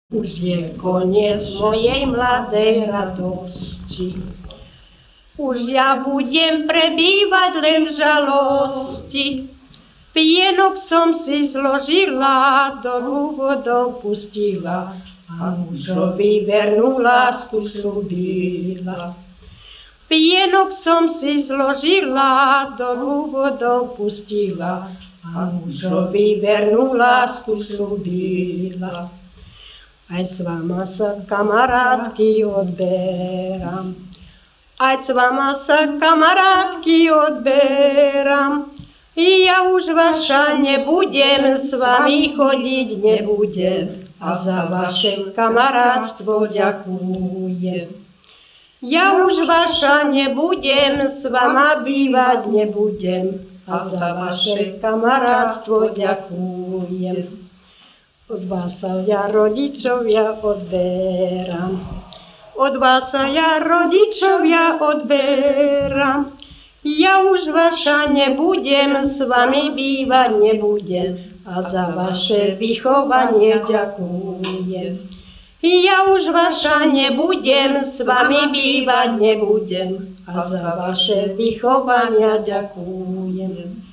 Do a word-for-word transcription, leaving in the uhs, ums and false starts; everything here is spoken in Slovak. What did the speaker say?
Už je koniec mojej mladej radosti. Už ja budem prebývať len v žalosti. Pienok som si zložila, do vodou pustila a mužovi vernú lásku slúbila. Pienok som si zložila, do vodou pustila a mužovi vernú lásku slúbila. Aj s vama sa kamarátky odberám, aj s vama sa kamarátky odberám. Ja už vaša nebudem, s vami chodiť nebudem a za vaše kamarátstvo ďakujem. Ja už vaša nebudem, s vama bývať nebudem a za vaše kamarátstvo ďakujem. Od vás sa ja rodičovia odberám, od vás sa ja rodičovia odberám. Ja už vaša nebudem, s vami bývať nebudem a za vaše vychovanie ďakujem. Ja už vaša nebudem, s vami bývať nebudem a za vaše vychovania ďakujem.